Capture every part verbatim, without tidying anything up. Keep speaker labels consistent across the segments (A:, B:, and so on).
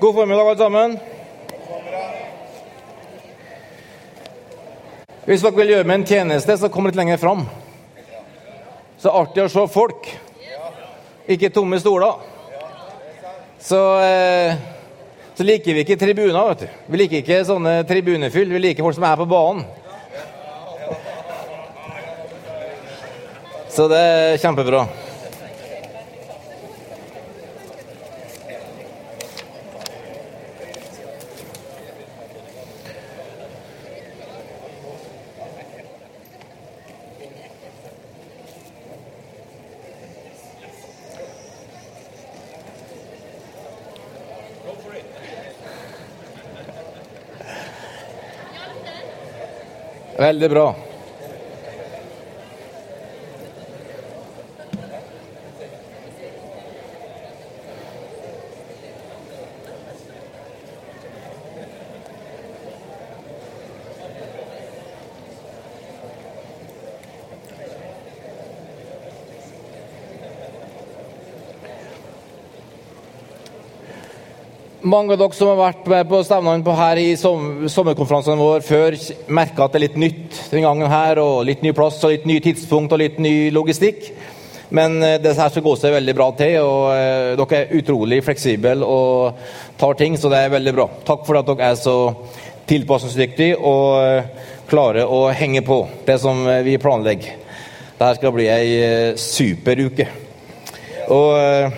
A: God formiddag alle sammen. Hvis dere vil gjøre meg en tjeneste, så kommer litt lenger fram. Så artig å se folk. Ikke tomme stoler. Så, eh, så liker vi ikke tribuner, vet du. Vi liker ikke sånne tribunefyll. Vi liker folk som er på banen. Så det er kjempebra. Veldig bra. Mange av dere som har vært med på stevnene på her i som, sommerkonferansen vår før, merker at det er litt nytt den gangen her, og litt ny plass, og litt ny tidspunkt, og litt ny logistikk. Men eh, det her skal gå seg veldig bra til, og eh, dere er utrolig fleksible og tar ting, så det er veldig bra. Takk for at dere er så tilpasningsdyktige og eh, klarer å henge på det som eh, vi planlegger. Dette skal bli en eh, super uke. Og... Eh,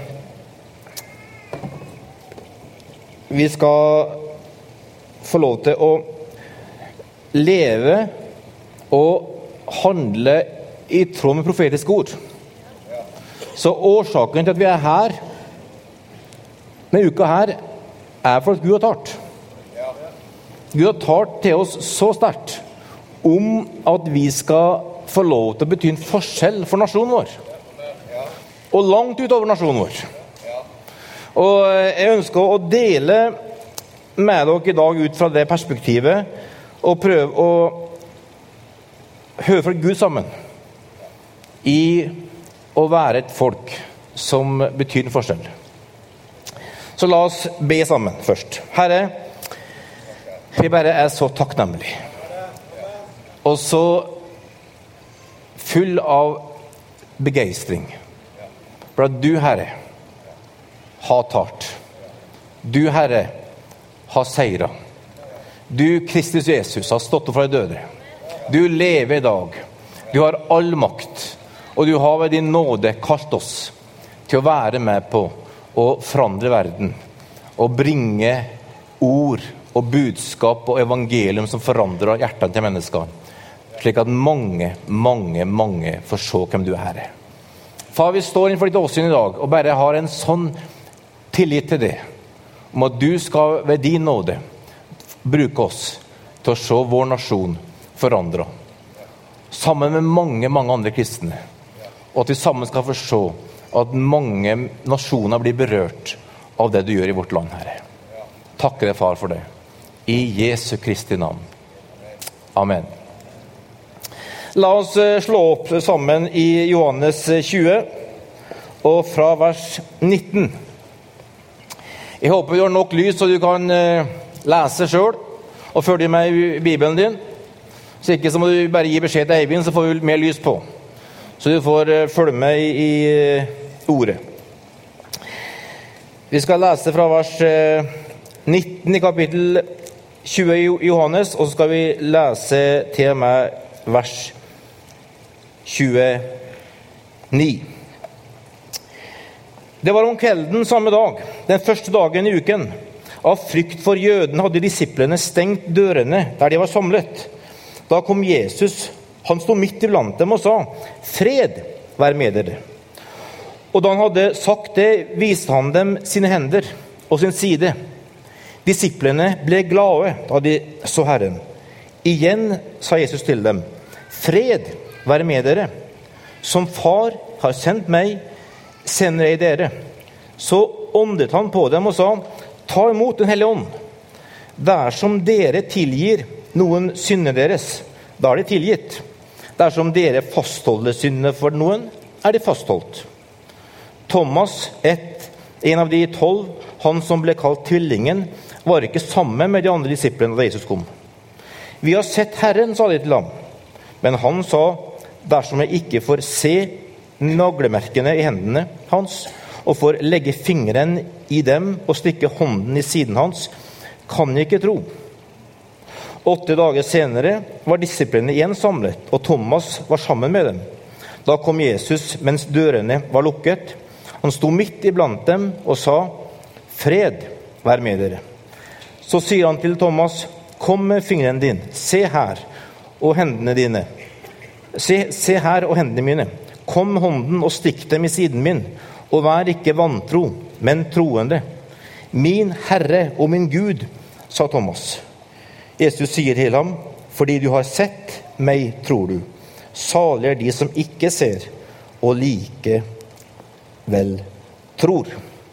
A: Vi skal få lov til å leve og handle i tråd med profetiske ord. Så årsaken til at vi er her denne uka her er for at Gud har talt. Gud har talt til oss så sterkt om at vi skal få lov til å bety en forskjell for nasjonen vår. Og langt utover nasjonen vår. Og jeg ønsker å dele med dere i dag ut fra det perspektivet og prøve å høre fra Gud sammen i å være et folk som betyr en forskjell. Så la oss be sammen først. Herre, vi bare er så takknemlige og så full av begeistring for at du, Herre, har talt. Du, Herre, har seiret. Du, Kristus Jesus, har stått opp fra de døde. Du lever i dag. Du har all makt. Og du har ved din nåde kalt oss til å være med på å forandre verden. Og bringe ord og budskap og evangelium som forandrer hjertene til mennesker. Slik at mange, mange, mange får se hvem du er, Herre. Far, vi står innenfor ditt åsyn i dag og bare har en sånn tillit til det, om at du skal ved din nåde bruke oss til å se vår nasjon forandre. Sammen med mange, mange andre kristne. Og at vi sammen skal forstå at mange nasjoner blir berørt av det du gjør i vårt land, Herre. Takker deg, far, for det. I Jesu Kristi navn. Amen. La oss slå opp sammen i Johannes tjue, og fra vers nitten. Jeg håper du har nok lys så du kan uh, lese selv og følge med i Bibelen din. Så ikke så må du bare gi beskjed til Eivind, så får du mer lys på. Så du får uh, følge med i, i uh, ordet. Vi skal lese fra vers uh, nitten i kapittel tjue i Johannes, og så skal vi lese til og med vers tjueni. Det var om kvelden samme dag, den første dagen i uken. Av frykt for jødene hadde disiplene stengt dørene der de var samlet. Da kom Jesus, han stod midt iblant dem og sa, «Fred, vær med dere». Og da han hadde sagt det, viste han dem sine hender og sin side. Disiplene ble glade da de så Herren. Igjen sa Jesus til dem, «Fred, vær med dere. Som far har sendt meg, sender jeg dere». Så åndet han på dem og sa, «Ta imot den hellige ånd. Dersom dere tilgir noen synder deres, da er det tilgitt. Dersom dere fastholder syndene for noen, er de fastholdt.» Thomas, et, en av de tolv, han som ble kalt tvillingen, var ikke sammen med de andre disiplene da Jesus kom. Vi har sett Herren, sa de til ham. Men han sa, dersom jeg ikke får se naglemerkene i hendene hans, og får legge fingeren i dem og stikke hånden i siden hans, kan jeg ikke tro. Åtte dager senere var disiplene igjen samlet, og Thomas var sammen med dem. Da kom Jesus mens dørene var lukket. Han sto midt iblant dem og sa, fred, vær med dere. Så sier han til Thomas, kom med fingeren din, se her, og hendene dine. Se, se her og hendene mine. Kom med hånden og stikk dem i siden min, og vær ikke vantro, men troende. Min Herre og min Gud, sa Thomas. Jesus sier til ham, fordi du har sett meg, tror du. Salig er de som ikke ser, og like vel tror.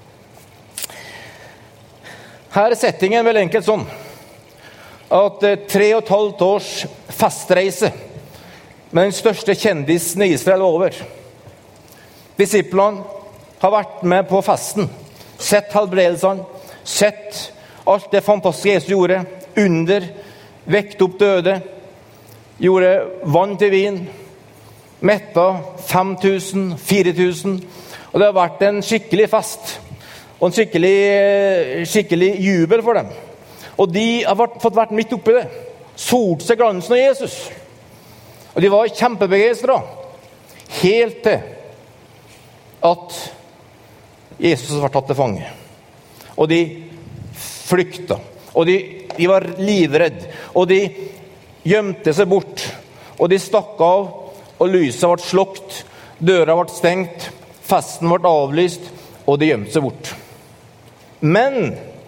A: Her er settingen vel enkelt sånn, at tre og et halvt års fastreise med den største kjendisen i Israel over. Disiplene har vært med på fasten, sett helbredelsene, sett alt det fantastiske Jesus gjorde, under, vekt opp døde, gjorde vann til vin, metta fem tusen, fire tusen, og det har vært en skikkelig fest, og en skikkelig, skikkelig jubel for dem. Og de har vært, fått vært midt oppi det, solt seg glansen av Jesus. Og de var kjempebegeistret, helt til at Jesus var tatt til fange. Og de flykta, og de, de var livredd, og de gjemte seg bort, og de stakk av, og lyset ble slokt, døra ble stengt, festen ble avlyst, og de gjemte seg bort. Men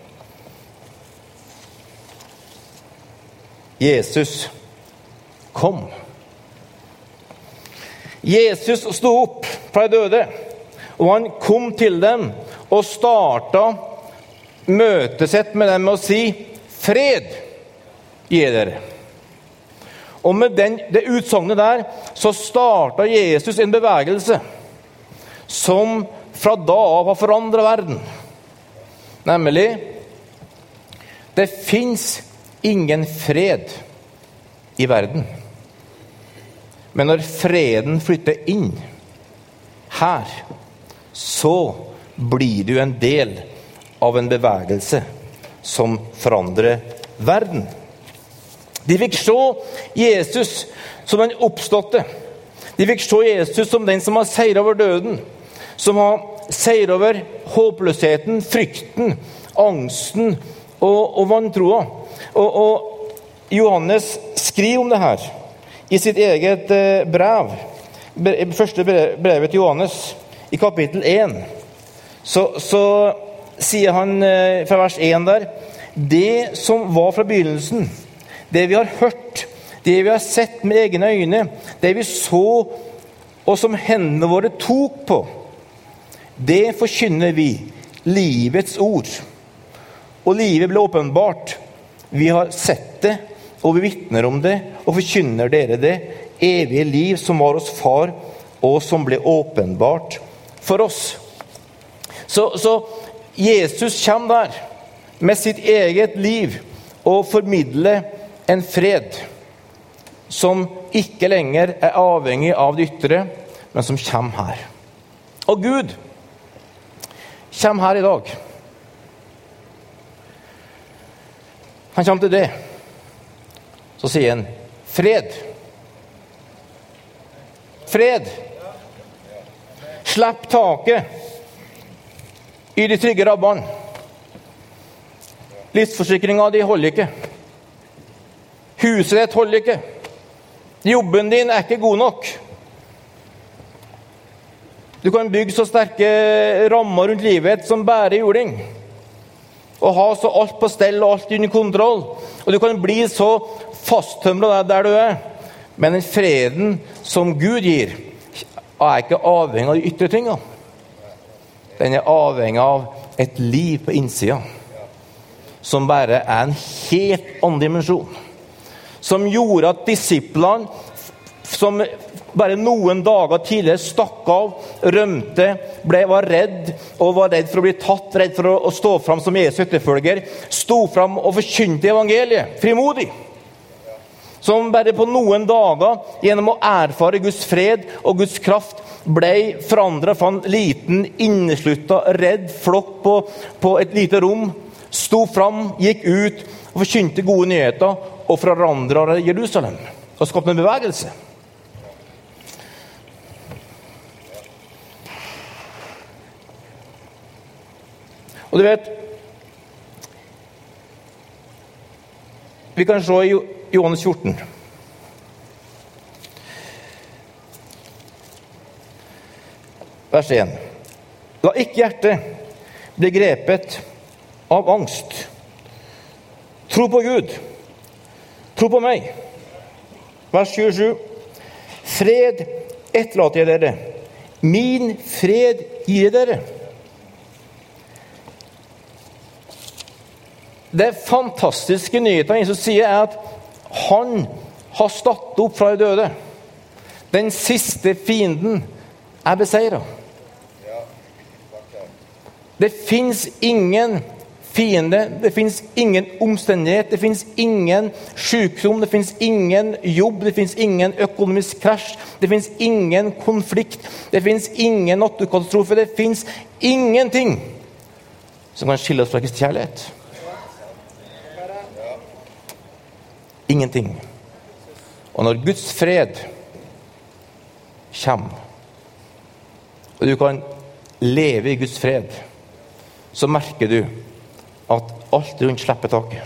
A: Jesus kom. Jesus sto opp fra de døde, og han kom til dem og startet møtet sitt med dem med å si, fred gir dere. Og med den, det utsagnet der, så startet Jesus en bevegelse som fra da av har forandret verden. Nemlig, det finnes ingen fred i verden. Men når freden flytter inn her, så blir du en del av en bevegelse som forandrer verden. De fikk se Jesus som den oppståtte. De fikk se Jesus som den som har seiret over døden, som har seiret over håpløsheten, frykten, angsten og, og vantroa. Og, og Johannes skriver om det her i sitt eget brev, første brevet til Johannes, i kapittel én. Så, så sier han fra vers én der, det som var fra begynnelsen, det vi har hørt, det vi har sett med egne øyne, det vi så, og som hendene våre tok på, det forkynner vi, livets ord. Og livet ble åpenbart. Vi har sett det, og vi vittner om det, og forkynner dere det, evige liv som var hos far, og som ble åpenbart for oss. Så, så Jesus kommer der, med sitt eget liv, og formidler en fred, som ikke lenger er avhengig av det ytre, men som kommer her. Og Gud kommer her i dag. Han kommer til det. Så sier han, fred. Fred. Slipp taket i de trygge rabbene. Livsforsikringen de holder ikke. Huset ditt holder ikke. Jobben din er ikke god nok. Du kan bygge så sterke rammer rundt livet som bærer jording. Og ha så alt på stell og alt under kontroll. Og du kan bli så fasttømret der du er. Men den freden som Gud gir, er ikke avhengig av de ytre tingene. Den er avhengig av et liv på innsiden, som bare er en helt annen dimensjon. Som gjorde at disiplene, som bare noen dager tidligere stakk av, rømte, ble, var redd, og var redd for å bli tatt, redd for å, å stå fram som Jesu etterfølger, sto fram og forkynte evangeliet, frimodig. Som bare på noen dager, gjennom å erfare Guds fred og Guds kraft, ble forandret fra en liten, innesluttet, redd flokk på, på et lite rom, sto fram, gikk ut og forkynte gode nyheter, og forandret Jerusalem, og skapte en bevegelse. Og du vet, vi kan se i Johannes fjorten. Vers en. La ikke hjertet bli grepet av angst. Tro på Gud. Tro på meg. Vers tjuesju. Fred etterlater jeg dere. Min fred gir jeg dere. Det fantastiske nyheten Jesus sier er at han har stått opp fra de døde. Den siste fienden er beseiret. Det finnes ingen fiende, det finnes ingen omstendighet, det finnes ingen sykdom, det finnes ingen jobb, det finnes ingen økonomisk krasj, det finnes ingen konflikt, det finnes ingen naturkatastrofe, det finnes ingenting som kan skille oss fra Kristi kjærlighet. Ingenting. Og når Guds fred kommer, og du kan leve i Guds fred, så merker du at alt rundt slipper taket.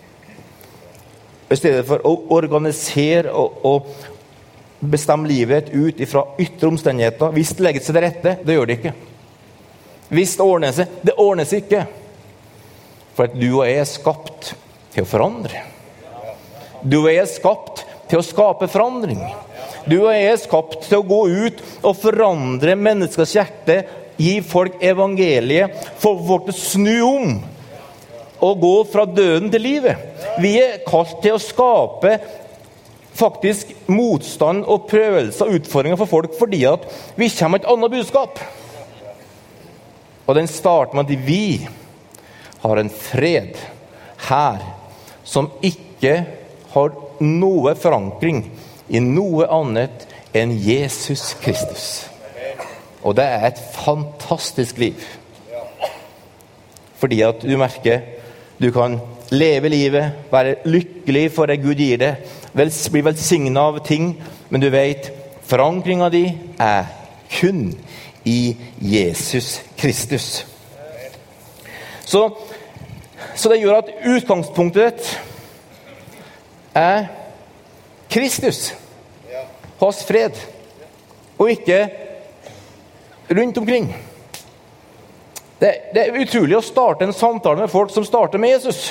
A: I stedet for å organisere og, og bestemme livet ut fra ytre omstendigheter, hvis det legger seg til rette, det gjør det ikke. Hvis det ordner seg, det ordner seg ikke. For at du og jeg er skapt til å forandre. Du og jeg er skapt til å skape forandring. Du og jeg er skapt til å gå ut og forandre menneskers hjerte, gi folk evangeliet, få folk til å snu om og gå fra døden til livet. Vi er kalt til å skape faktisk motstand og prøvelser og utfordringer for folk, fordi at vi kommer med et annet budskap. Og den starter med at vi har en fred her som ikke har noe forankring i noe annet enn Jesus Kristus. Og det er et fantastisk liv. Fordi at du merker, du kan leve livet, være lykkelig for det Gud gir deg, vel, bli velsignet av ting, men du vet, forankringen din er kun i Jesus Kristus. Så, så det gjør at utgangspunktet ditt er Kristus, hans fred, og ikke rundt omkring. Det, det er utrolig å starte en samtale med folk som starter med Jesus.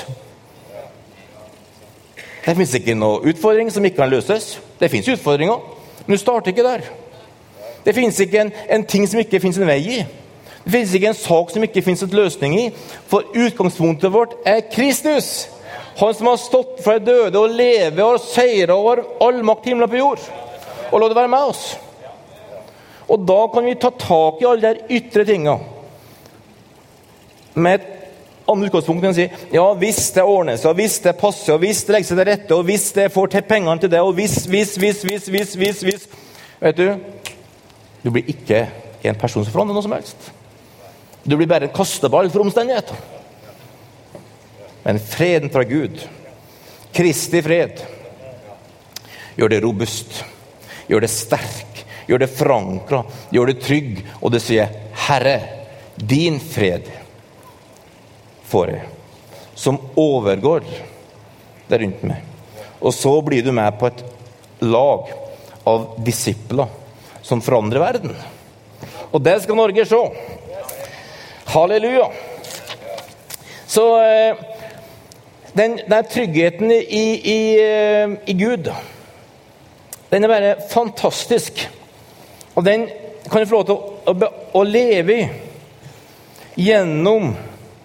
A: Det finnes ikke noen utfordring som ikke kan løses. Det finnes utfordringer, men du starter ikke der. Det finnes ikke en, en ting som ikke finnes en vei i. Det finnes ikke en sak som ikke finnes en løsning i. For utgangspunktet vårt er Kristus. Han som har stått fra de døde og lever og seirer over all makt i himmelen på jord. Og la det være med oss. Og da kan vi ta tak i alle de ytre tingene. Med et annet utgangspunkt kan vi si, ja, hvis det ordner seg, og hvis det passer, og hvis det legger seg til rette, og hvis det får til pengene til det, og hvis, hvis, hvis, hvis, hvis, hvis, hvis. Vet du, du blir ikke en person som forandrer noe som helst. Du blir bare en kasteball for omstendigheter. Men freden fra Gud, Kristi fred, gjør det robust, gjør det sterk, gjør det forankret, gjør det trygg, og det sier, Herre, din fred får jeg, som overgår det rundt meg. Og så blir du med på et lag av disipler som forandrer verden. Og det skal Norge se. Halleluja! Så den, den tryggheten i, i, i Gud, den er bare fantastisk. Og den kan du få lov til å, å, å leve i gjennom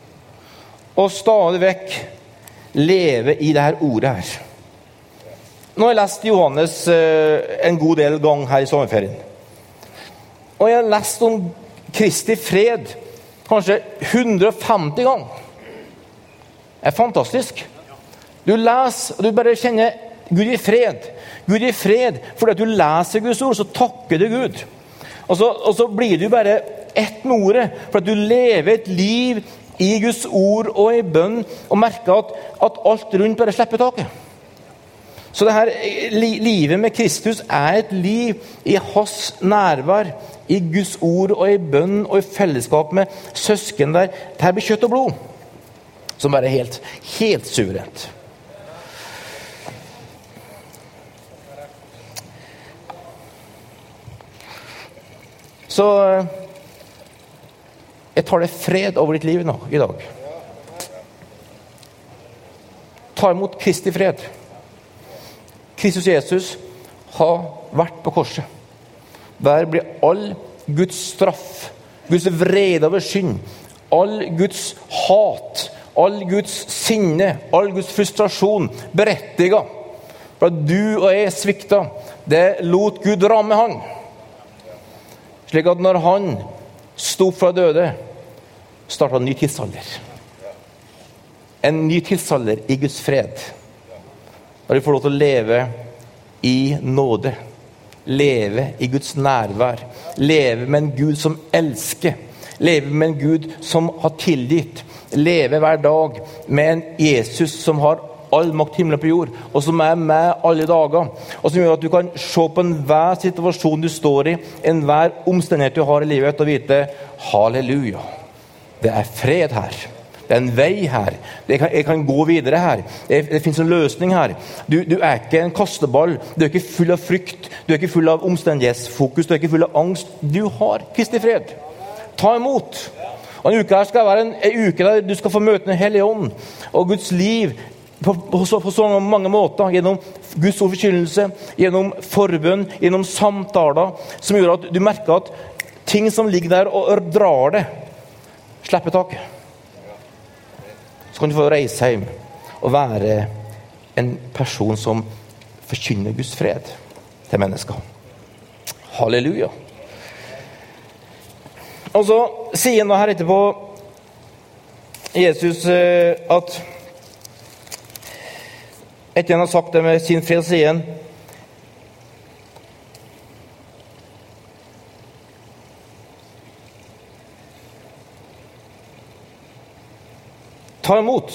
A: og stadig vekk leve i det her ordet her. Nå har jeg lest Johannes eh, en god del gang her i sommerferien. Og jeg har lest om Kristi fred kanskje hundre og femti gang. Det er fantastisk. Du leser, og du bare kjenner Gud i fred. Gud i fred, fordi at du leser Guds ord, så takker du Gud. Og så, og så blir du bare ett med ordet, for at du lever et liv i Guds ord og i bønn, og merker at, at alt rundt bare slipper taket. Så det her li, livet med Kristus er et liv i hans nærvær, i Guds ord og i bønn og i fellesskap med søsken der. Det her blir kjøtt og blod, som bare er helt, helt suverent. Så jeg tar det fred over ditt liv nå, i dag. Ta imot Kristi fred. Kristus Jesus har vært på korset. Der blir all Guds straff, Guds vrede over synd, all Guds hat, all Guds sinne, all Guds frustrasjon berettiget. For at du og jeg svikta, det lot Gud ramme han. Slik at når han stod fra døde, startet en ny tidsalder. En ny tidsalder i Guds fred. Og vi får lov til å leve i nåde. Leve i Guds nærvær. Leve med en Gud som elsker. Leve med en Gud som har tilgitt. Leve hver dag med en Jesus som har all makt himmel på jord, og som er med alle dager, og som gjør at du kan se på enhver situasjon du står i, enhver omstendighet du har i livet, og vite, halleluja, det er fred her. Det er en vei her. Jeg kan, jeg kan gå videre her. Det, det finnes en løsning her. Du, du er ikke en kasteball. Du er ikke full av frykt. Du er ikke full av omstendighetsfokus. Du er ikke full av angst. Du har Kristi fred. Ta imot. Og en uke her skal være en, en uke der du skal få møte den hellige ånd og Guds liv på, på, så, på så mange måter. Gjennom Guds ordforkynnelse, gjennom forbønn, gjennom samtaler, som gjør at du merker at ting som ligger der og drar det, slipper taket. Så kan du få reise hjem og være en person som forkynner Guds fred til mennesker. Halleluja. Og så sier han her etterpå Jesus at etter han har sagt det med sin fred, sier han ta imot.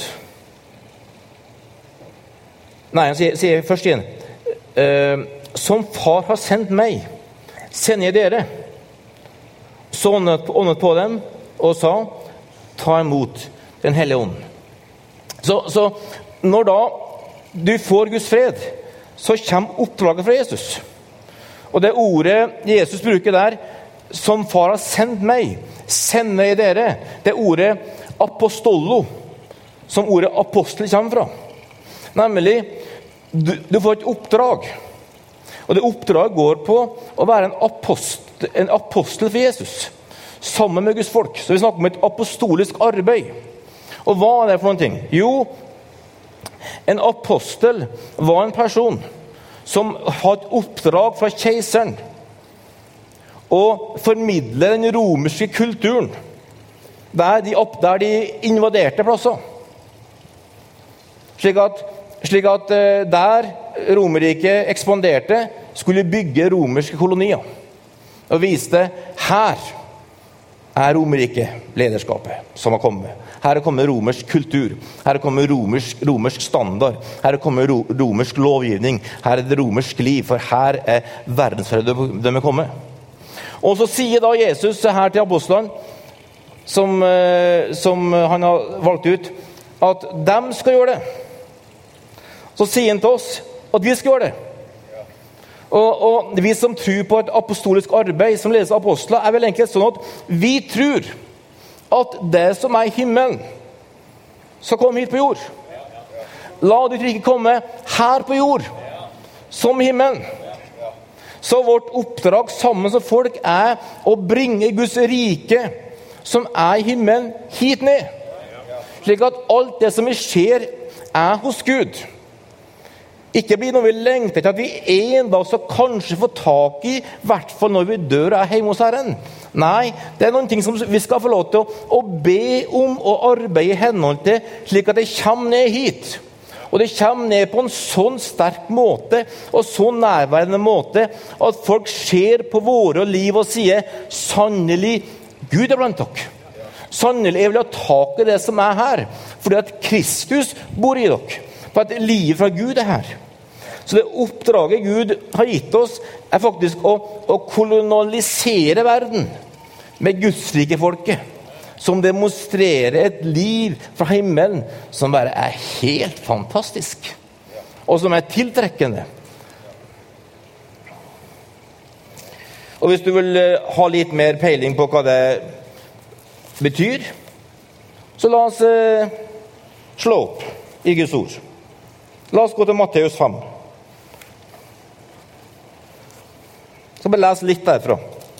A: Nei, han sier, sier først igjen. Uh, som far har sendt meg, sender jeg dere. Så åndet, åndet på dem og sa, ta imot den hellige ånd. Så, så når da du får Guds fred, så kommer oppdraget fra Jesus. Og det ordet Jesus bruker der, som far har sendt meg, sender jeg dere. Det ordet apostolo, som ordet apostel kommer fra. Nemlig, du, du får et oppdrag. Og det oppdraget går på å være en apostel, en apostel for Jesus. Sammen med Guds folk. Så vi snakker om et apostolisk arbeid. Og hva er det for noen ting? Jo, en apostel var en person som hadde et oppdrag fra keiseren å formidle den romerske kulturen. Der de, der de invaderte plasser. Slik at, slik at der Romerriket ekspanderte, skulle bygge romerske kolonier. Og viste, her er Romerriket lederskapet som har kommet. Her er kommet romersk kultur. Her er kommet romersk, romersk standard. Her er kommet ro, romersk lovgivning. Her er det romersk liv, for her er verdensherredømmet kommet. Og så sier da Jesus her til apostlene, som, som han har valgt ut, at dem skal gjøre det. Så sier han til oss at vi skal gjøre det. Og, og vi som tror på et apostolisk arbeid som ledes av apostler, er vel enkelt sånn at vi tror at det som er i himmelen skal komme hit på jord. La ditt rike komme her på jord, som i himmelen. Så vårt oppdrag sammen som folk er å bringe Guds rike, som er i himmelen, hit ned. Slik at alt det som skjer er hos Gud. Ikke bli noe vi lengter til at vi en dag så kanskje får tak i, i hvert fall når vi dør og er hjemme hos Herren. Nei, det er noen ting som vi skal få lov til å, å be om og arbeide i henhold til, slik at det kommer ned hit. Og det kommer ned på en sånn sterk måte, og så nærværende måte, at folk ser på våre liv og sier, sannelig, Gud er blant dere. Sannelig, jeg vil ha tak i det som er her, fordi at Kristus bor i dere. For at livet fra Gud er her. Så det oppdraget Gud har gitt oss er faktisk å, å kolonialisere verden med Gudsrike folket, som demonstrerer et liv fra himmelen som bare er helt fantastisk, og som er tiltrekkende. Og hvis du vil ha litt mer peiling på hva det betyr, så la oss eh, slå opp i Guds ord. La oss gå til Matteus fem. Så bare les litt derfra.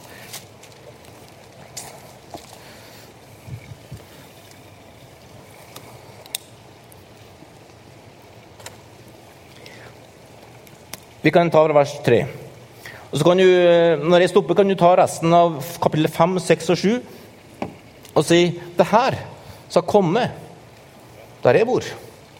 A: Vi kan ta fra vers tre. Og så kan du, når jeg stopper, kan du ta resten av kapittel fem, seks og sju og si, det her skal komme der jeg bor.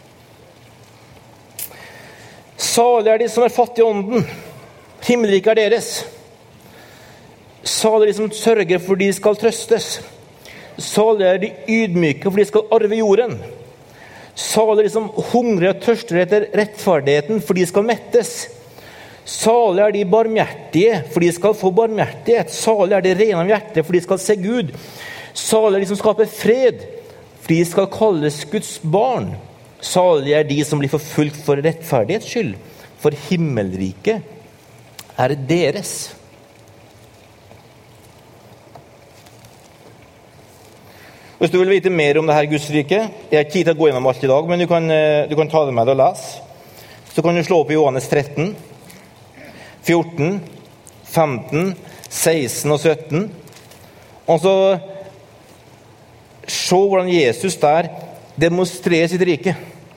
A: Salig er de som er fattige i ånden, himmelriket er deres. Salig er de som sørger, for de skal trøstes. Salig er de ydmyke, for de skal arve jorden. Salig er de som hungrer og tørster etter rettferdigheten, for de skal mettes. Salig er de barmhjertige, for de skal få barmhjertighet. Salig er de rene av hjerte, for de skal se Gud. Salig er de som skaper fred, for de skal kalles Guds barn. Salig er de som blir forfulgt for rettferdighets skyld, for himmelriket er deres. Hvis du vil vite mer om det her Guds rike, jeg har ikke tid til å gå gjennom alt i dag, men du kan, du kan ta det med deg og lese. Så kan du slå opp i Johannes tretten, fjorten, femten, seksten og sytten. Og så se hvordan Jesus der demonstrerer sitt rike.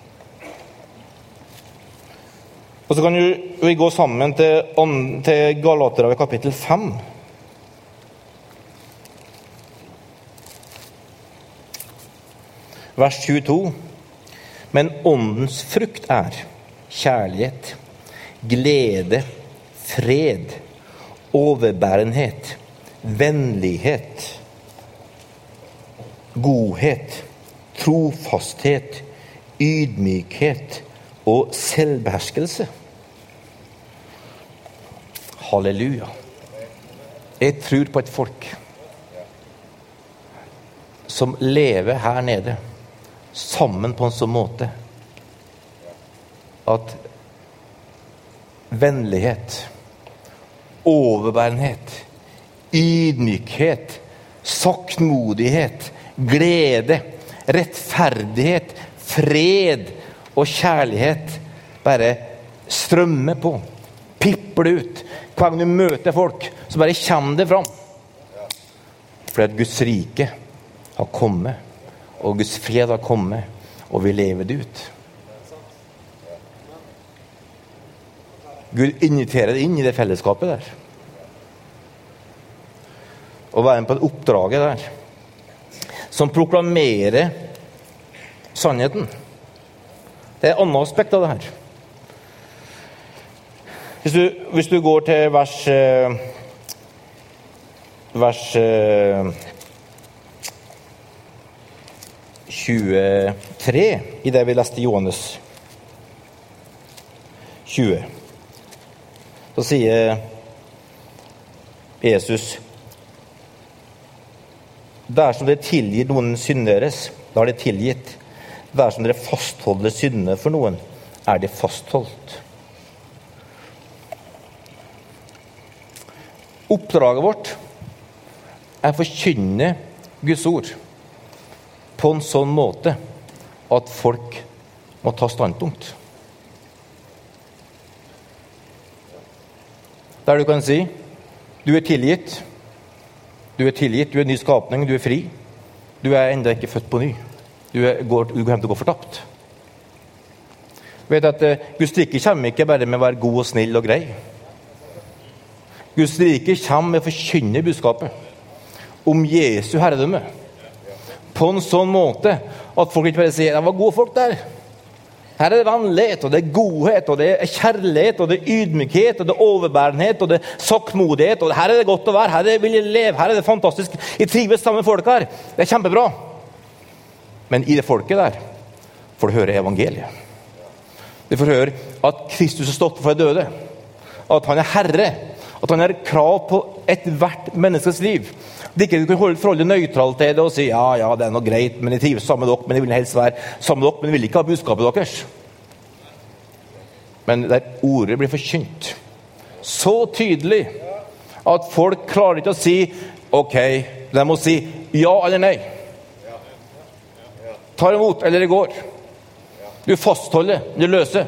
A: Og så kan vi gå sammen til, til Galaterbrevet kapittel fem. Vers tjueto. Men åndens frukt er kjærlighet, glede, fred, overbærenhet, vennlighet, godhet, trofasthet, ydmykhet og selvbeherskelse. Halleluja. Jeg tror på et folk som lever her nede sammen på en sånn måte at vennlighet, overbærenhet, ydmykhet, saktmodighet, glede, rettferdighet, fred og kjærlighet bare strømmer på, pipper ut. Hver gang du møter folk, så bare kommer det fram. Fordi at Guds rike har kommet, og Guds fred har kommet, og vi lever det ut. Gud inviterer deg inn i det fellesskapet der. Og være med på det oppdraget der, som proklamerer sannheten. Det er et annet aspekt av det her. Hvis du, hvis du går til vers vers tjuetre i det vi leste i Johannes tjue, så sier Jesus, dersom dere tilgir noen synder deres, da er det tilgitt. Dersom dere fastholder syndene for noen, er det fastholdt. Oppdraget vårt er å forkynne Guds ord på en sånn måte at folk må ta standpunkt. Der du kan si, du er tilgitt, du er tilgitt, du er en ny skapning, du er fri, du er enda ikke født på ny, du, er, går, du kommer til å gå fortapt. Vet at uh, Guds rike kommer ikke bare med å være god og snill og grei. Guds rike kommer med å forkynne budskapet om Jesu herredømme. På en sånn måte at folk ikke bare sier, det var gode folk der. Her er det vennlighet, og det er godhet, og det er kjærlighet, og det er ydmykhet, og det er overbærenhet, og det er saktmodighet, og her er det godt å være, her vil jeg leve, her er det fantastisk. Jeg trives sammen med folk her. Det er kjempebra. Men i det folket der får du høre evangeliet. Du får høre at Kristus har stått for de døde, at han er herre, at han har krav på et hvert menneskes liv. Det ikke du kan holde forholdet nøytralt til det og si, ja, ja, det er noe greit, men jeg trives sammen med dere, men jeg vil helst være sammen med dere, men jeg vil ikke ha budskapet deres. Men der ordet blir forkynt så tydelig at folk klarer ikke å si, ok, de må si ja eller nei. Ta imot, eller det går. Du fastholder, du løser.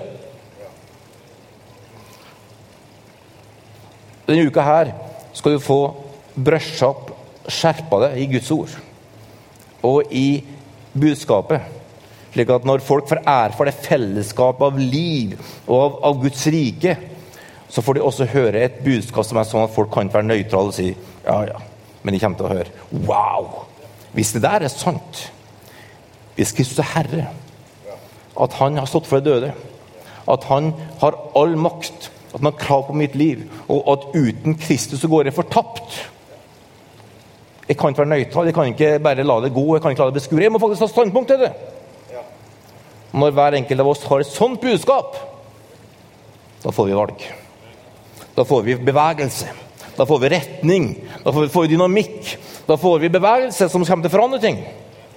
A: Denne uka her skal du få brøsja opp, skjerpa det i Guds ord og i budskapet, slik at når folk får erfare det fellesskapet av liv og av, av Guds rike, så får de også høre et budskap som er sånn at folk kan ikke være nøytrale og si, ja, ja, men de kommer til å høre, wow, hvis det der er sant, hvis Kristus er herre, at han har stått for det døde, at han har all makt, at han har krav på mitt liv, og at uten Kristus så går jeg fortapt. Jeg kan ikke være nøytral, jeg kan ikke bare la det gå, jeg kan ikke la det beskure, jeg må faktisk ha standpunkt til det. Når hver enkelt av oss har et sånt budskap, da får vi valg. Da får vi bevegelse, da får vi retning, da får vi, får vi dynamikk, da får vi bevegelse som kommer til å forandre ting.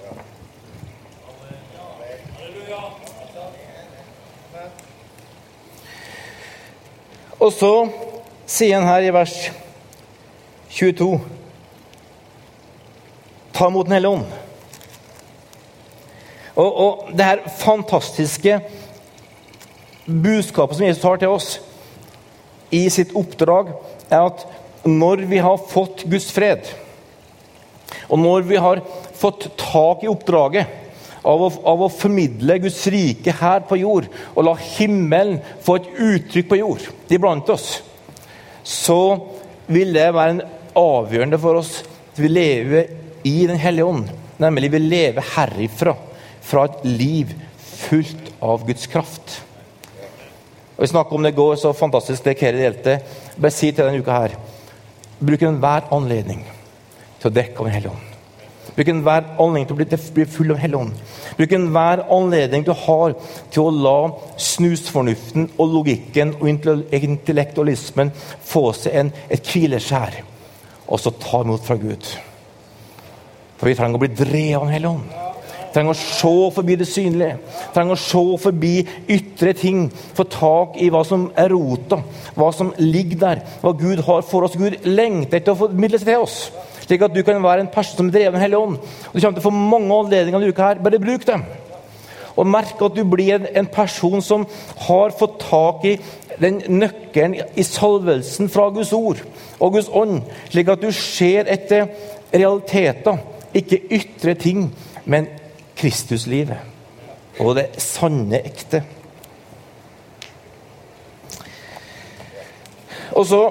A: Og så sier han her i vers tjueto, ta imot den hellige ånd. Og, og det her fantastiske budskapet som Jesus har til oss i sitt oppdrag, er at når vi har fått Guds fred, og når vi har fått tak i oppdraget av å, av å formidle Guds rike her på jord, og la himmelen få et uttrykk på jord, de blant oss, så vil det være en avgjørende for oss at vi lever i den hellige ånd, nemlig vi lever herifra, fra et liv fullt av Guds kraft. Og vi snakker om det går så fantastisk det Keri delte. Bare si til denne uka her, bruk enhver anledning til å dekke av den hellige ånd. Bruk enhver anledning til å bli, bli full av hellige ånd. Bruk enhver anledning du har til å la snusfornuften og logikken og intellektualismen få seg en, et kvileskjær, og så ta imot fra Gud. For vi trenger å bli drevet av den hellige ånd. Vi trenger å se forbi det synlige. Vi trenger å se forbi ytre ting. Få tak i hva som er rota. Hva som ligger der. Hva Gud har for oss. Gud lengter etter å formidle seg til oss. Slik at du kan være en person som er drevet av den hellige ånd. Og du kommer til å få mange anledninger denne uka her. Bare bruk dem. Og merk at du blir en, en person som har fått tak i den nøkkelen i salvelsen fra Guds ord og Guds ånd. Slik at du ser etter realiteter. Ikke ytre ting, men Kristuslivet. Og det sanne ekte. Og så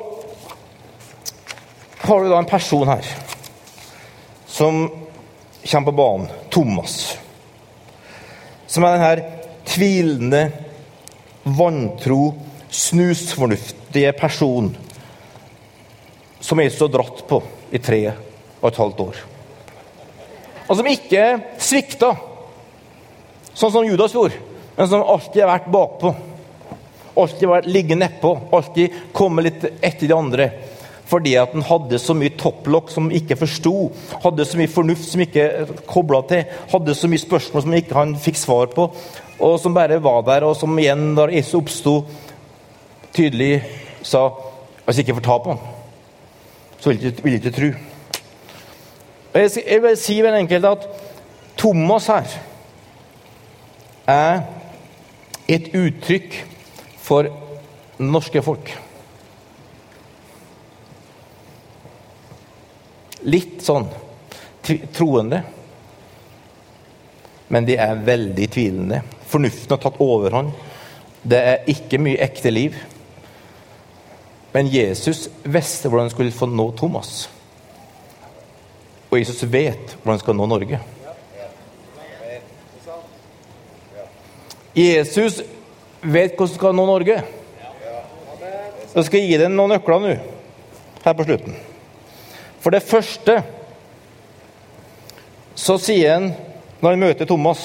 A: har du da en person her som kommer på banen, Thomas. Som er den her tvilende, vantro, snusfornuftige person som Jesus har dratt på i tre og et halvt år. Og som ikke svikta, sånn som Judas gjorde, men som alltid har vært bakpå. Alltid har vært ligget nedpå, alltid kommet litt etter de andre. Fordi at han hadde så mye topplokk som ikke forstod, hadde så mye fornuft som ikke koblet til, hadde så mye spørsmål som ikke han fikk svar på, og som bare var der, og som igjen, da Jesus oppstod, tydelig sa, hvis jeg ikke får ta på han, så vil jeg ikke, vil jeg ikke tro. Jeg vil si vel enkelt at Thomas her er et uttrykk for norske folk. Litt sånn troende, men de er veldig tvilende. Fornuften har tatt overhånd, Det er ikke mye ekte liv. Men Jesus visste hvordan han skulle få nå Thomas. Og Jesus vet hvordan han skal nå Norge. Jesus vet hvordan han skal nå Norge. Så skal jeg gi deg noen nøkler nå, her på slutten. For det første, så sier han, når han møter Thomas,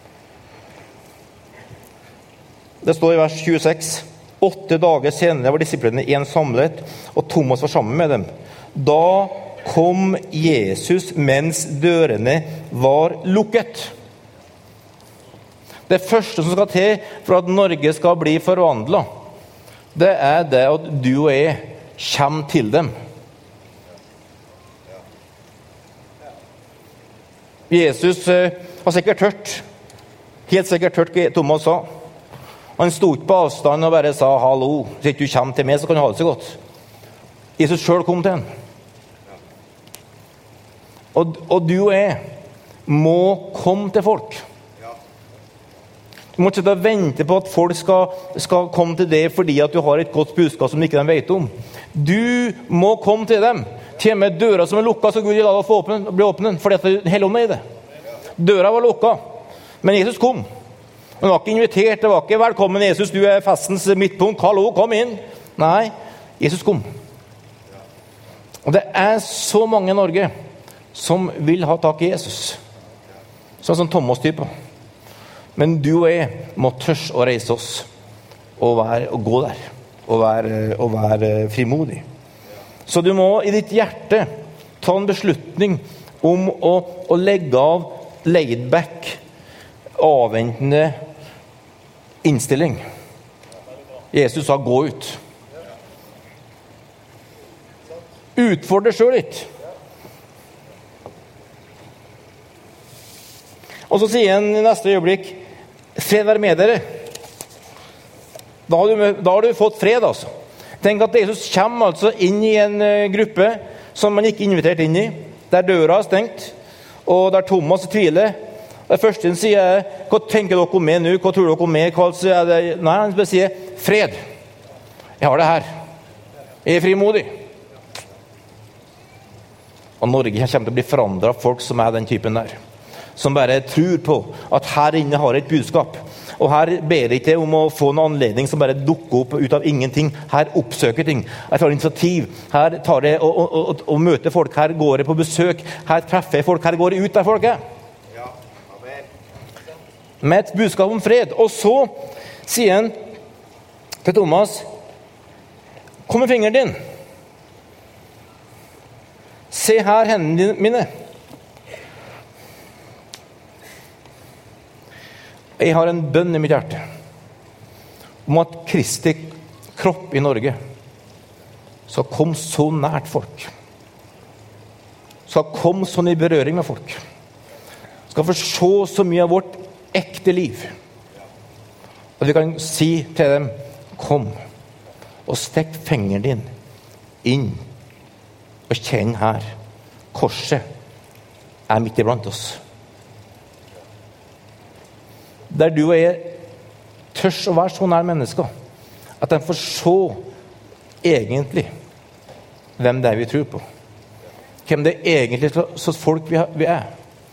A: det står i vers tjueseks, åtte dager senere var disiplene igjen samlet, og Thomas var sammen med dem. Da kom Jesus mens dørene var lukket. Det første som skal til for at Norge skal bli forvandlet, det er det at du og jeg kommer til dem. Jesus eh, har sikkert hørt, helt sikkert hørt hva Thomas sa. Han stod ikke på avstand og bare sa, hallo, hvis ikke du kommer til meg, så kan du ha det så godt. Jesus selv kom til han. Og, og du og jeg må komme til folk. Du må ikke vente på at folk skal, skal komme til deg fordi at du har et godt budskap som ikke de vet om. Du må komme til dem. Til og med døra som er lukket, så Gud la det få åpne, bli åpne, for dette er helåndet i det. Døra var lukket, men Jesus kom. Han var ikke invitert, det var ikke velkommen Jesus, du er festens midtpunkt, hallo, kom inn. Nei, Jesus kom. Og det er så mange i Norge som vil ha tak i Jesus. Sånn som Thomas-typer. Men du og jeg må tørs å reise oss og, være, og gå der og være, og være frimodig. Så du må i ditt hjerte ta en beslutning om å, å legge av laid back, avventende innstilling. Jesus sa gå ut. Utfordre selv litt. Og så sier han i neste øyeblikk, fred være med dere. Da har, du, da har du fått fred, altså. Tenk at Jesus kommer altså inn i en uh, gruppe som man ikke er invitert inn i, der døra er stengt, og der Thomas tviler. Det første han sier, hva tenker dere om meg nå? Hva tror dere om meg? Hva er det? Nei, han bare sier, fred. Jeg har det her. Jeg er frimodig. Og Norge kommer til å bli forandret av folk som er den typen der. Som bare tror på at her inne har et budskap. Og her ber jeg ikke om å få en anledning som bare dukker opp ut av ingenting. Her oppsøker ting. Her tar initiativ. Her tar det og, og, og, og møter folk. Her går jeg på besøk. Her treffer jeg folk. Her går jeg ut der folk er.
B: Ja, amen.
A: Med et budskap om fred. Og så sier han til Thomas, kom med fingeren din. Se her hendene mine. Jeg har en bønn i mitt hjerte om at Kristi kropp i Norge skal komme så nært folk. Skal komme sånn i berøring med folk. Skal få se så mye av vårt ekte liv. At vi kan si til dem, kom og stekk fingeren din inn og kjenn her. Korset er midt iblant oss. Der du og jeg tørs å være så nær mennesker, at de får se egentlig hvem det er vi tror på. Hvem det er egentlig så folk vi er.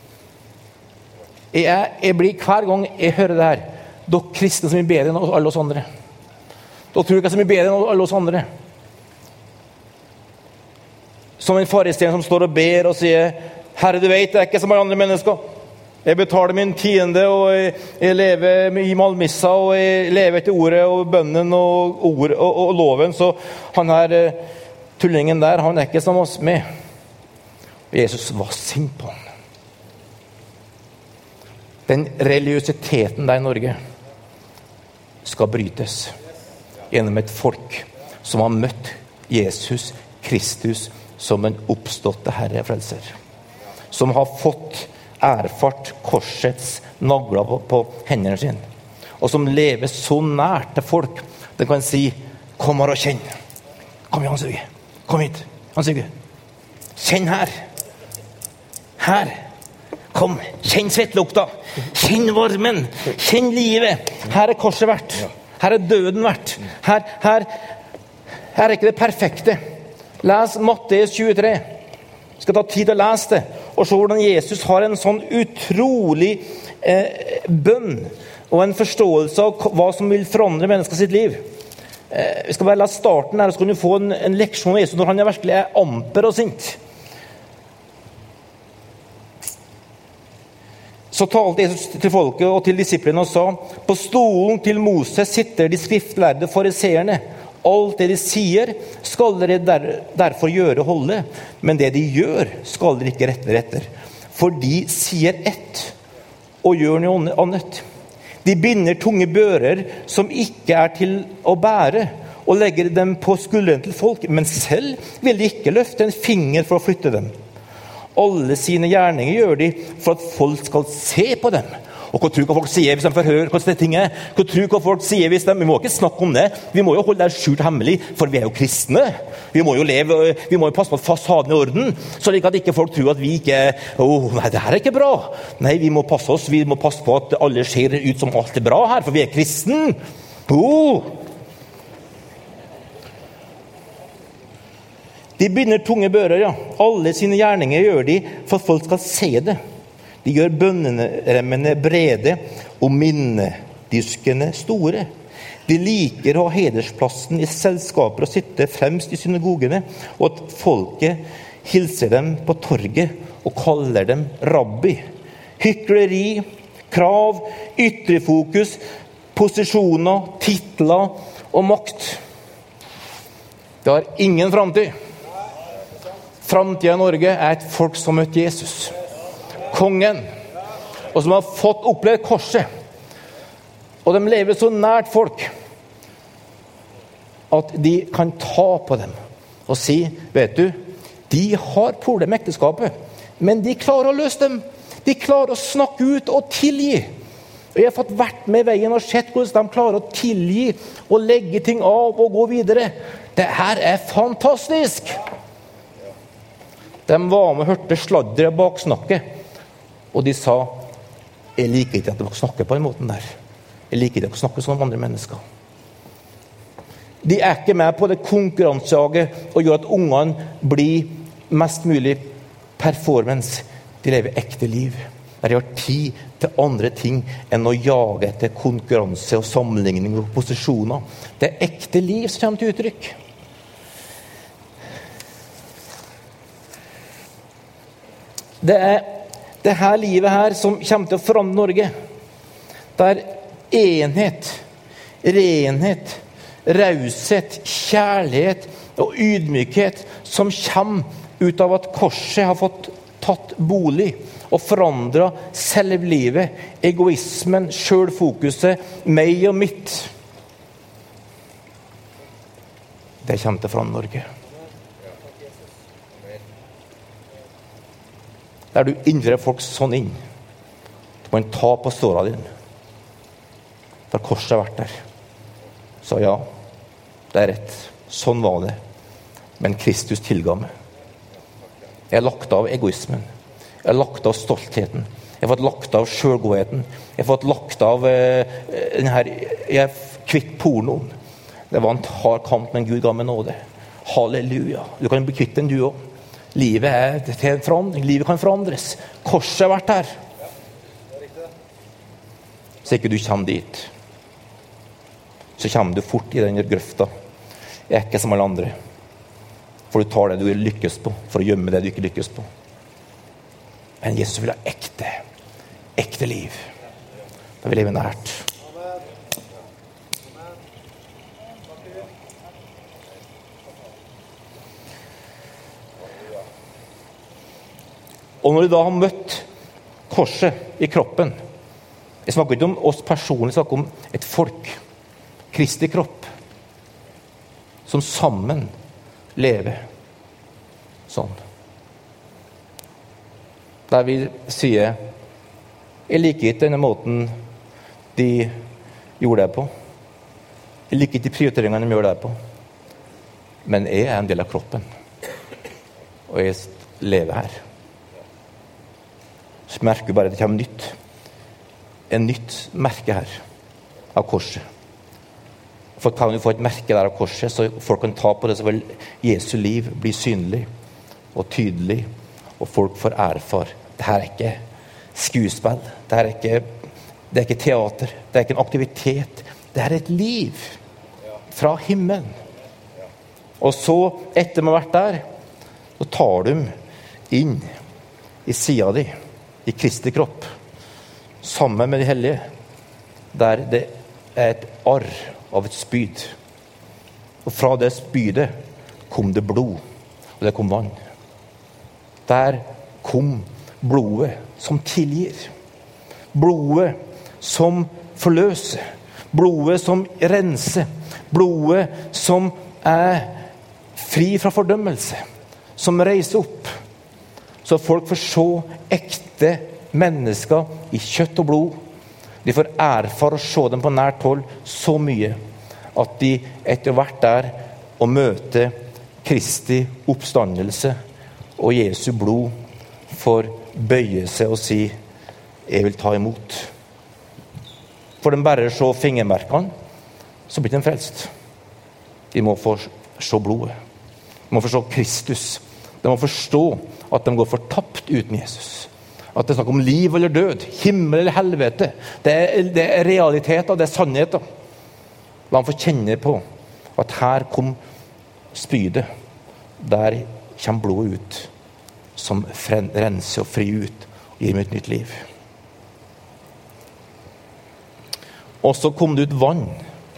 A: Jeg, er, jeg blir hver gang jeg hører det her, dere kristne som er bedre enn alle oss andre. Dere tror ikke som er bedre enn alle oss andre. Som en fariseer som står og ber og sier, Herre, du vet, det er ikke som alle andre mennesker. Jeg betaler min tiende, og jeg, jeg lever i malmissa, og jeg lever etter ordet og bønnen og, ord, og, og, og loven, så han her tullingen der, han er ikke som oss med. Og Jesus var sint på han. Den religiøsiteten der i Norge skal brytes gjennom et folk som har møtt Jesus Kristus som en oppståtte Herre frelser. Som har fått erfart korsets nagler på, på hendene sine. Og som lever så nært til folk. De kan si, kom her og kjenn. Kom igjen, Hans Uge. Kom hit, Hans Uge. Kjenn her. Her. Kom, kjenn svettlukta. Kjenn varmen. Kjenn livet. Her er korset vært. Her er døden vært. Her, her, her er ikke det perfekte. Les Matteus tjuetre. Jeg skal ta tid til å lese det, og se hvordan Jesus har en sånn utrolig eh, bønn, og en forståelse av hva som vil forandre mennesker sitt liv. Eh, vi skal bare lese starten her, så kan du få en, en leksjon av Jesus når han er virkelig er amper og sint. Så talte Jesus til folket og til disiplene og sa, på stolen til Moses sitter de skriftlærde fariseerne. Alt det de sier skal dere der, derfor gjøre og holde, men det de gjør skal dere ikke rette etter. For de sier ett og gjør noe annet. De binder tunge bører som ikke er til å bære, og legger dem på skulderen til folk, men selv vil de ikke løfte en finger for å flytte dem. Alle sine gjerninger gjør de for at folk skal se på dem. Og hva tror hva folk sier hvis de forhører hva det ting er? Hva tror hva folk sier hvis de... Vi må ikke snakke om det. Vi må jo holde det skjult hemmelig, for vi er jo kristne. Vi må jo leve, vi må jo passe på at fasaden er i orden, så like at ikke folk tror at vi ikke... Åh, nei, det her er ikke bra. Nei, vi må passe oss. Vi må passe på at alle ser ut som alt er bra her, for vi er kristne. Åh! De binder tunge bører, ja. Alle sine gjerninger gjør de for at folk skal se det. De gjør bønneremmene brede og minnedyskene store. De liker å ha hedersplassen i selskaper og sitte fremst i synagogene, og at folket hilser dem på torget og kaller dem rabbi. Hykleri, krav, ytre fokus, posisjoner, titler og makt. Det har ingen fremtid. Fremtiden i Norge er et folk som møtte Jesus. Kongen, og som har fått oppleve korset. Og de lever så nært folk at de kan ta på dem og si, vet du, de har problem med ekteskapet, men de klarer å løse dem. De klarer å snakke ut og tilgi. Og jeg har fått vært med veien og sett hvordan de klarer å tilgi og legge ting av og gå videre. Det her er fantastisk. De var med og hørte sladdere bak snakket. Og de sa, jeg liker ikke at dere snakker på en måten der. Jeg liker ikke at dere snakker som andre mennesker. De er ikke med på det konkurransejaget og gjør at ungene blir mest mulig performance. De lever ekte liv. Der de har tid til andre ting enn å jage etter konkurranse og sammenligning og posisjoner. Det er ekte liv som kommer til uttrykk. Det er det her livet her som kommer til å forandre Norge. Det er enhet, renhet, raushet, kjærlighet og ydmykhet som kommer ut av at korset har fått tatt bolig og forandret selvlivet, egoismen, selvfokuset, meg og mitt. Det kommer til å forandre Norge. Der du innfører folk sånn inn. Du må ta på såra dine. For korset har vært der. Så ja, det er rett. Sånn var det. Men Kristus tilga meg. Jeg har lagt av egoismen. Jeg har lagt av stoltheten. Jeg har fått lagt av selvgodheten. Jeg har fått lagt av uh, den her, jeg er kvitt pornoen. Det var en hard kamp, men Gud ga meg nåde. Halleluja. Du kan bli kvitt den du også. Livet er til en forandring. Livet kan forandres. Korset har vært her. Så ikke du kommer dit, så kommer du fort i den grøfta. Jeg er ikke som alle andre. For du tar det du lykkes på, for å gjemme det du ikke lykkes på. Men Jesus vil ha ekte, ekte liv. Da vil leve nært. Og når du da har møtt korset i kroppen, jeg snakker ikke om oss personlig, jeg snakker om et folk, Kristi kropp, som sammen lever sånn. Der vi sier, jeg liker ikke denne måten de gjorde det på. Jeg liker ikke de prioriteringene de gjør det på. Men jeg er en del av kroppen. Og jeg lever her. Så merker bare at det kommer nytt. En nytt merke her av korset. For kan vi få et merke der av korset, så folk kan ta på det, så vil Jesu liv bli synlig og tydelig, og folk får erfar. Det her er ikke skuespill, det her er ikke, det er ikke teater, det er ikke en aktivitet, det er et liv fra himmelen. Og så, etter man har vært der, så tar de inn i siden di, i Kristi kropp, sammen med de hellige, der det er et arr av et spyd. Og fra det spydet kom det blod, og det kom vann. Der kom blodet som tilgir. Blodet som forløser. Blodet som renser. Blodet som er fri fra fordømmelse. Som reiser opp. Så folk får se ekte mennesker i kjøtt og blod. De får erfare å se dem på nært hold så mye at de etter hvert der og møte Kristi oppstandelse og Jesu blod får bøye seg og si jeg vil ta imot. For de bare se fingermerkene, så blir de frelst. De må få se blodet. De må få se Kristus. De må forstå at de går fortapt uten Jesus. At det er snakk om liv eller død, himmel eller helvete. Det er, det er realiteter, det er sannheter. La han få kjenne på at her kom spydet. Der kommer blodet ut, som renser og fri ut, og gir meg et nytt liv. Og så kom det ut vann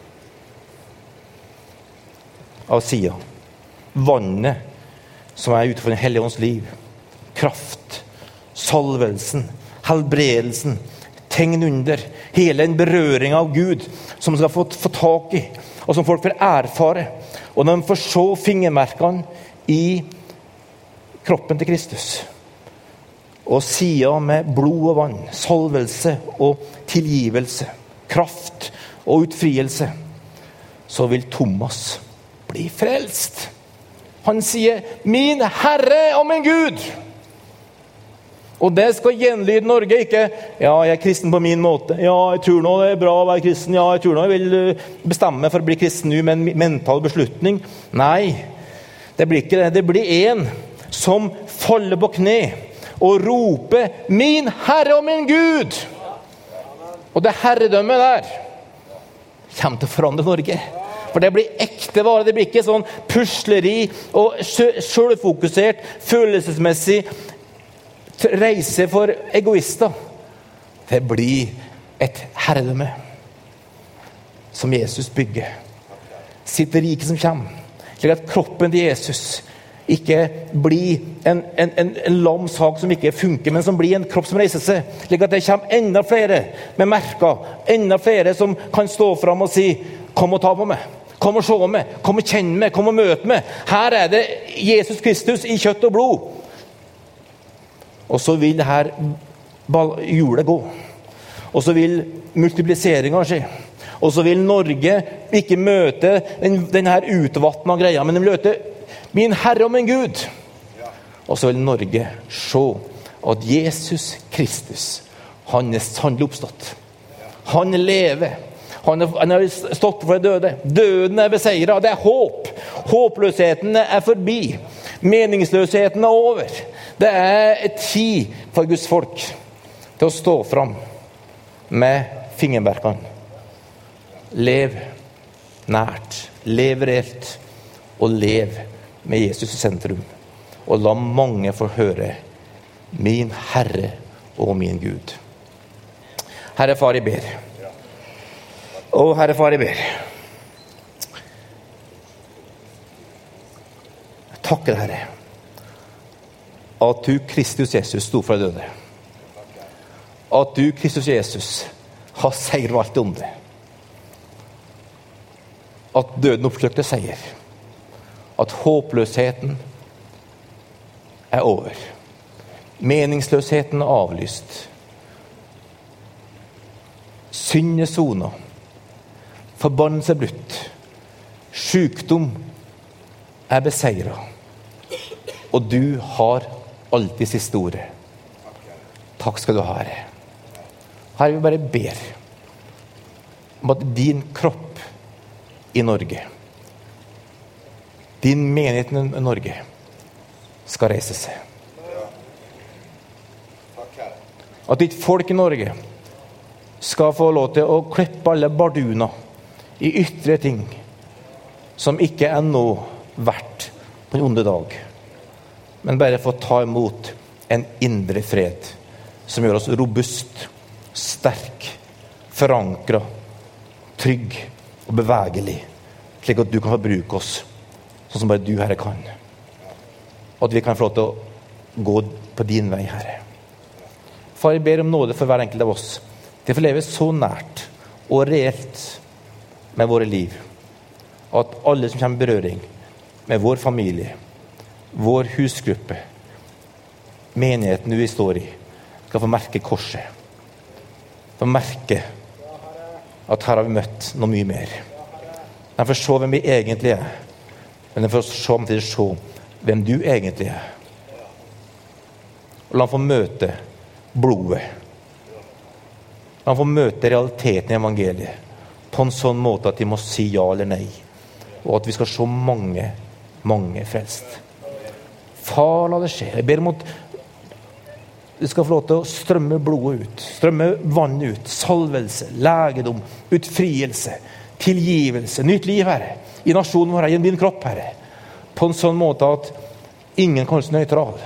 A: av siden. Vannet som er utenfor den hellige ånds liv. Kraft, salvelsen, helbredelsen, tegn under, hele en berøring av Gud som skal få, få tak i, og som folk får erfare. Og når de får se fingermerkene i kroppen til Kristus, og siden med blod og vann, salvelse og tilgivelse, kraft og utfrielse, så vil Thomas bli frelst. Han sier, min Herre og min Gud. Og det skal gjenlyde Norge, ikke, ja, jeg er kristen på min måte, ja, jeg tror nå det er bra å være kristen, ja, jeg tror nå jeg vil bestemme meg for å bli kristen nå med en mental beslutning. Nei, det blir ikke det. Det blir en som faller på kne og roper, min Herre og min Gud. Og det herredømmet der kommer til å forandre Norge. For det blir ekte vare, det blir ikke sånn pusleri og selvfokusert, følelsesmessig reise for egoister. Det blir et herredømme som Jesus bygger. Sitt rike som kommer. Slik at kroppen til Jesus ikke blir en, en, en, en lam sak som ikke funker, men som blir en kropp som reiser seg. Slik at det kommer enda flere med merker. Enda flere som kan stå fram og si, kom og ta på meg. Kom og se meg. Kom og kjenne meg. Kom og møte meg. Her er det Jesus Kristus i kjøtt og blod. Og så vil det her hjulet gå. Og så vil multipliseringen skje. Og så vil Norge ikke møte den, den her utvattende greia, men de møter min Herre og min Gud. Og så vil Norge se at Jesus Kristus, han er sannelig oppstått. Han lever. Han har stått for det døde. Døden er beseiret. Det er håp. Håpløsheten er forbi. Meningsløsheten er over. Det er et tid for Guds folk til å stå fram med fingermerkene. Lev nært, lev reelt, og lev med Jesus i sentrum. Og la mange få høre min Herre og min Gud. Herre far, jeg ber. Å, Herre far, jeg ber. Takk, Herre, at du, Kristus Jesus, sto fra døde. At du, Kristus Jesus, har seier over alt det onde. At døden oppslukte seier. At håpløsheten er over. Meningsløsheten er avlyst. Synd er sonet. Forbannelse er brutt. Sykdom er beseiret. Og du har alltid siste ordet. Takk skal du ha, Herre. Herre, vi bare ber om at din kropp i Norge. Din menighet i Norge skal reise seg. At ditt folk i Norge skal få lov til å klippe alle barduner i ytre ting som ikke er nå verdt på en onde dag, men bare få ta imot en indre fred som gjør oss robust, sterk, forankret, trygg og bevegelig, slik at du kan få bruke oss sånn som bare du, Herre, kan. Og at vi kan få lov til å gå på din vei, Herre. Far, jeg ber om nåde for hver enkelt av oss. Det får leve så nært og reelt med våre liv. Og at alle som kommer i berøring med vår familie, vår husgruppe, menigheten vi står i, skal få merke korset. Få merke at her har vi møtt noe mye mer. De får se hvem vi egentlig er, men de får samtidig se hvem du egentlig er. Og la ham få møte blodet. La ham få møte realiteten i evangeliet på en sånn måte at de må si ja eller nei. Og at vi skal se mange, mange frelst. Far, la det skje. Jeg ber om at du skal få lov til å strømme blodet ut, strømme vannet ut, salvelse, legedom, utfrielse, tilgivelse, nytt liv, Herre, i nasjonen vår, i din kropp, Herre, på en sånn måte at ingen kan holde seg nøytral,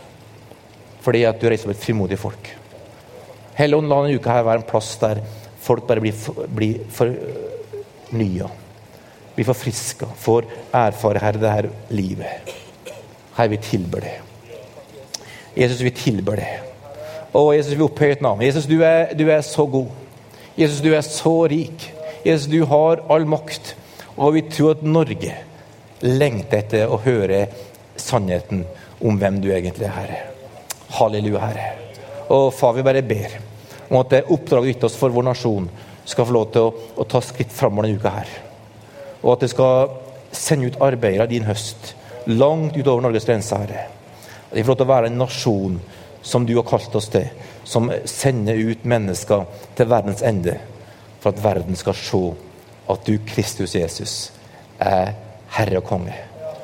A: fordi at du reiser opp et frimodig folk. Helligånd, la denne uka her være en plass der folk bare blir, for, blir fornyet, blir forfrisket, får erfare, Herre, det her livet. Herre, vi tilber det. Jesus, vi tilber det. Å, Jesus, vi opphøyer et navn. Jesus, du er, du er så god. Jesus, du er så rik. Jesus, du har all makt. Og vi tror at Norge lengter etter å høre sannheten om hvem du egentlig er, Herre. Halleluja, Herre. Og far, vi bare ber om at det oppdraget gitt oss for vår nasjon skal få lov til å, å ta skritt fremover denne uka her. Og at det skal sende ut arbeidere i din høst langt utover Norges grenser, Herre. At vi får lov til å være en nasjon som du har kalt oss til, som sender ut mennesker til verdens ende, for at verden skal se at du, Kristus Jesus, er Herre og Konge.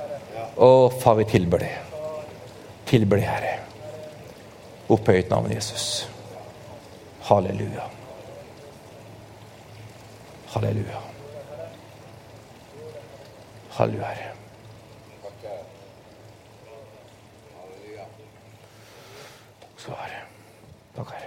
A: Og far, vi tilber det. Tilber det, Herre. Opphøyet navn Jesus. Halleluja. Halleluja. Halleluja, Herre. Takk, Herre. Takk, Herre.